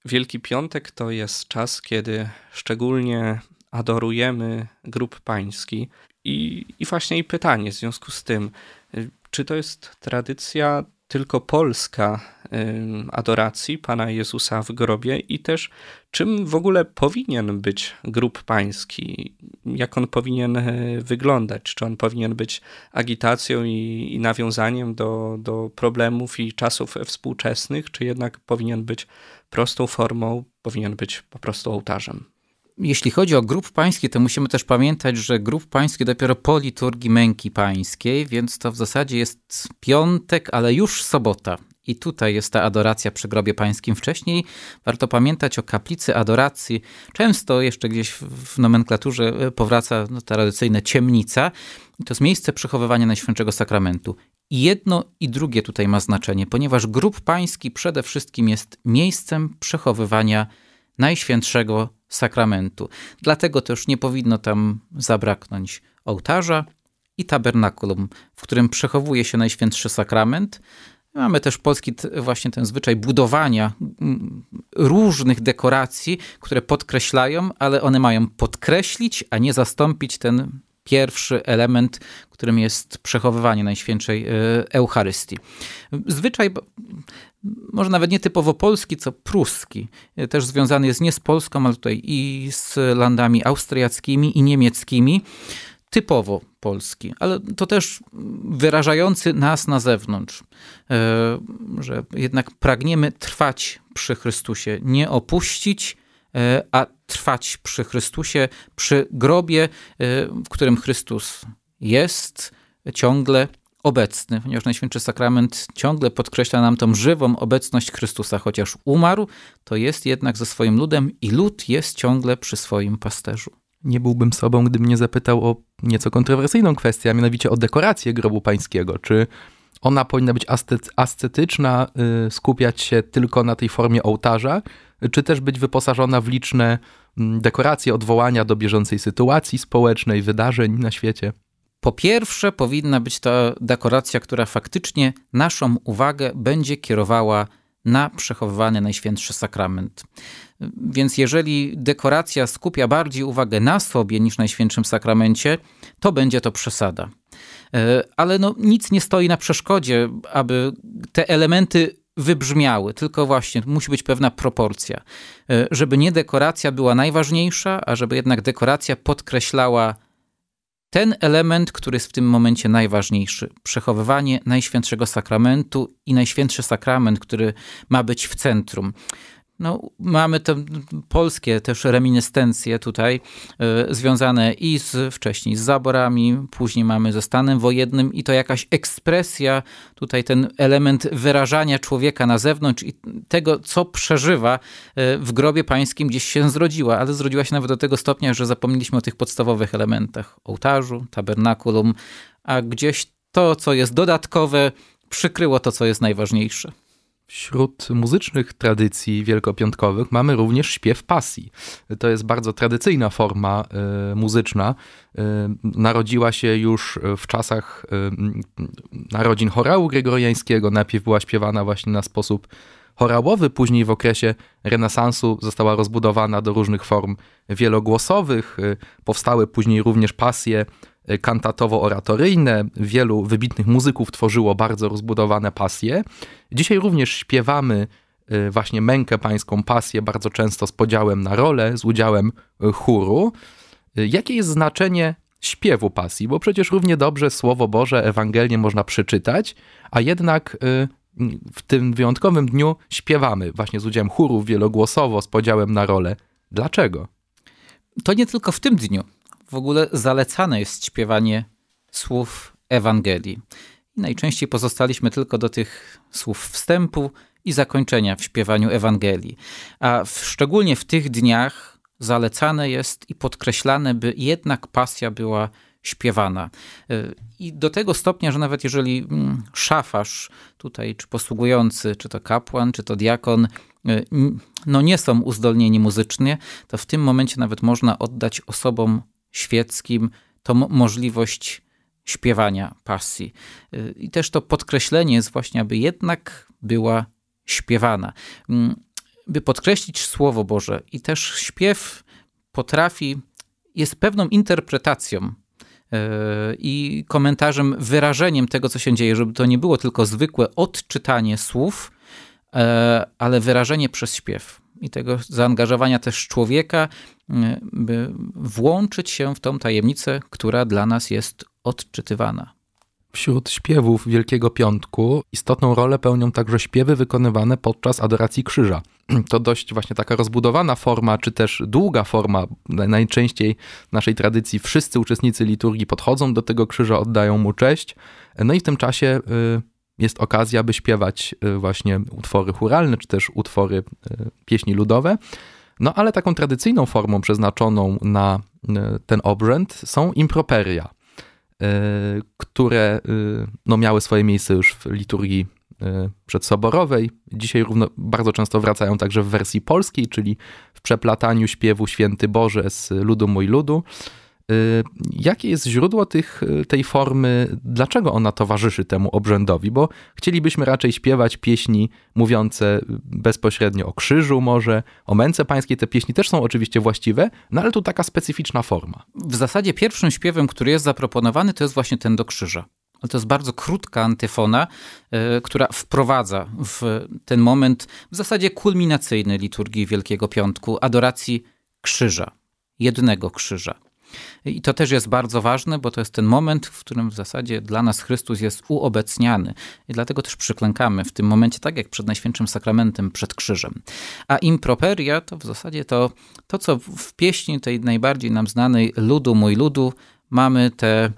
Wielki Piątek to jest czas, kiedy szczególnie adorujemy grób pański. I właśnie pytanie w związku z tym, czy to jest tradycja tylko polska adoracji Pana Jezusa w grobie i też czym w ogóle powinien być grób pański? Jak on powinien wyglądać? Czy on powinien być agitacją i nawiązaniem do problemów i czasów współczesnych, czy jednak powinien być prostą formą, powinien być po prostu ołtarzem? Jeśli chodzi o grób pański, to musimy też pamiętać, że grób pański dopiero po liturgii męki pańskiej, więc to w zasadzie jest piątek, ale już sobota. I tutaj jest ta adoracja przy grobie pańskim. Wcześniej warto pamiętać o kaplicy adoracji. Często jeszcze gdzieś w nomenklaturze powraca tradycyjna ciemnica. To jest miejsce przechowywania Najświętszego Sakramentu. I jedno i drugie tutaj ma znaczenie, ponieważ grób pański przede wszystkim jest miejscem przechowywania Najświętszego Sakramentu. Dlatego też nie powinno tam zabraknąć ołtarza i tabernakulum, w którym przechowuje się Najświętszy Sakrament. Mamy też polski właśnie ten zwyczaj budowania różnych dekoracji, które podkreślają, ale one mają podkreślić, a nie zastąpić ten pierwszy element, którym jest przechowywanie Najświętszej Eucharystii. Zwyczaj może nawet nie typowo polski, co pruski. Też związany jest nie z Polską, ale tutaj i z landami austriackimi i niemieckimi. Typowo polski, ale to też wyrażający nas na zewnątrz, że jednak pragniemy trwać przy Chrystusie, nie opuścić, a trwać przy Chrystusie, przy grobie, w którym Chrystus jest ciągle obecny, ponieważ Najświętszy Sakrament ciągle podkreśla nam tą żywą obecność Chrystusa, chociaż umarł, to jest jednak ze swoim ludem i lud jest ciągle przy swoim pasterzu. Nie byłbym sobą, gdybym nie zapytał o nieco kontrowersyjną kwestię, a mianowicie o dekorację grobu pańskiego. Czy ona powinna być ascetyczna, skupiać się tylko na tej formie ołtarza, czy też być wyposażona w liczne dekoracje, odwołania do bieżącej sytuacji społecznej, wydarzeń na świecie? Po pierwsze, powinna być to dekoracja, która faktycznie naszą uwagę będzie kierowała na przechowywany Najświętszy Sakrament. Więc jeżeli dekoracja skupia bardziej uwagę na sobie niż Najświętszym Sakramencie, to będzie to przesada. Ale nic nie stoi na przeszkodzie, aby te elementy wybrzmiały, tylko właśnie musi być pewna proporcja. Żeby nie dekoracja była najważniejsza, a żeby jednak dekoracja podkreślała ten element, który jest w tym momencie najważniejszy. Przechowywanie Najświętszego Sakramentu i Najświętszy Sakrament, który ma być w centrum. Mamy te polskie też reminiscencje tutaj związane i wcześniej z zaborami, później mamy ze stanem wojennym i to jakaś ekspresja, tutaj ten element wyrażania człowieka na zewnątrz i tego, co przeżywa w grobie pańskim, gdzieś się zrodziła, ale zrodziła się nawet do tego stopnia, że zapomnieliśmy o tych podstawowych elementach ołtarzu, tabernakulum, a gdzieś to, co jest dodatkowe, przykryło to, co jest najważniejsze. Wśród muzycznych tradycji wielkopiątkowych mamy również śpiew pasji. To jest bardzo tradycyjna forma muzyczna. Narodziła się już w czasach narodzin chorału gregoriańskiego. Najpierw była śpiewana właśnie na sposób chorałowy, później w okresie renesansu została rozbudowana do różnych form wielogłosowych. Powstały później również pasje kantatowo-oratoryjne. Wielu wybitnych muzyków tworzyło bardzo rozbudowane pasje. Dzisiaj również śpiewamy właśnie mękę pańską, pasję, bardzo często z podziałem na role, z udziałem chóru. Jakie jest znaczenie śpiewu pasji? Bo przecież równie dobrze Słowo Boże, Ewangelię można przeczytać, a jednak w tym wyjątkowym dniu śpiewamy właśnie z udziałem chóru, wielogłosowo, z podziałem na role. Dlaczego? To nie tylko w tym dniu. W ogóle zalecane jest śpiewanie słów Ewangelii. Najczęściej pozostaliśmy tylko do tych słów wstępu i zakończenia w śpiewaniu Ewangelii. A szczególnie w tych dniach zalecane jest i podkreślane, by jednak pasja była śpiewana. I do tego stopnia, że nawet jeżeli szafarz tutaj, czy posługujący, czy to kapłan, czy to diakon, nie są uzdolnieni muzycznie, to w tym momencie nawet można oddać osobom świeckim tą możliwość śpiewania pasji. I też to podkreślenie jest właśnie, aby jednak była śpiewana. by podkreślić Słowo Boże. I też śpiew jest pewną interpretacją i komentarzem, wyrażeniem tego, co się dzieje, żeby to nie było tylko zwykłe odczytanie słów, ale wyrażenie przez śpiew. I tego zaangażowania też człowieka, by włączyć się w tą tajemnicę, która dla nas jest odczytywana. Wśród śpiewów Wielkiego Piątku istotną rolę pełnią także śpiewy wykonywane podczas adoracji krzyża. To dość właśnie taka rozbudowana forma, czy też długa forma. Najczęściej w naszej tradycji wszyscy uczestnicy liturgii podchodzą do tego krzyża, oddają mu cześć. No i w tym czasie jest okazja, by śpiewać właśnie utwory chóralne, czy też utwory pieśni ludowe. No ale taką tradycyjną formą przeznaczoną na ten obrzęd są improperia, które miały swoje miejsce już w liturgii przedsoborowej. Dzisiaj bardzo często wracają także w wersji polskiej, czyli w przeplataniu śpiewu Święty Boże z Ludu mój ludu. Jakie jest źródło tej formy? Dlaczego ona towarzyszy temu obrzędowi? Bo chcielibyśmy raczej śpiewać pieśni mówiące bezpośrednio o krzyżu może, o męce pańskiej. Te pieśni też są oczywiście właściwe, no ale tu taka specyficzna forma. W zasadzie pierwszym śpiewem, który jest zaproponowany, to jest właśnie ten do krzyża. Ale to jest bardzo krótka antyfona, która wprowadza w ten moment w zasadzie kulminacyjny liturgii Wielkiego Piątku, adoracji krzyża, jednego krzyża. I to też jest bardzo ważne, bo to jest ten moment, w którym w zasadzie dla nas Chrystus jest uobecniany. I dlatego też przyklękamy w tym momencie, tak jak przed Najświętszym Sakramentem, przed krzyżem. A improperia to w zasadzie to co w pieśni tej najbardziej nam znanej Ludu mój ludu mamy tę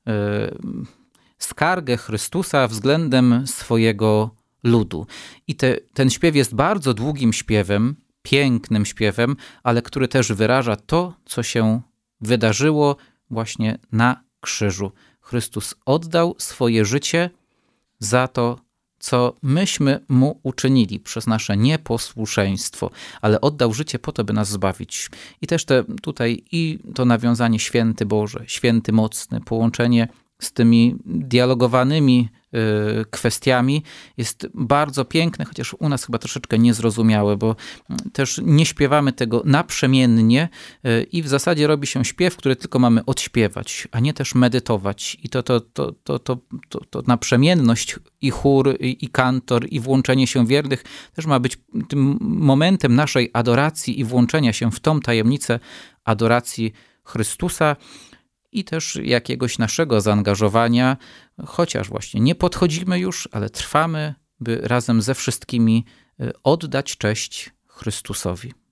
skargę Chrystusa względem swojego ludu. I ten śpiew jest bardzo długim śpiewem, pięknym śpiewem, ale który też wyraża to, co się wydarzyło właśnie na krzyżu. Chrystus oddał swoje życie za to, co myśmy Mu uczynili przez nasze nieposłuszeństwo, ale oddał życie po to, by nas zbawić. I też tutaj i to nawiązanie Święty Boże, Święty Mocny, połączenie z tymi dialogowanymi kwestiami jest bardzo piękne, chociaż u nas chyba troszeczkę niezrozumiałe, bo też nie śpiewamy tego naprzemiennie i w zasadzie robi się śpiew, który tylko mamy odśpiewać, a nie też medytować. I to naprzemienność i chór, i kantor, i włączenie się wiernych też ma być tym momentem naszej adoracji i włączenia się w tą tajemnicę adoracji Chrystusa, i też jakiegoś naszego zaangażowania, chociaż właśnie nie podchodzimy już, ale trwamy, by razem ze wszystkimi oddać cześć Chrystusowi.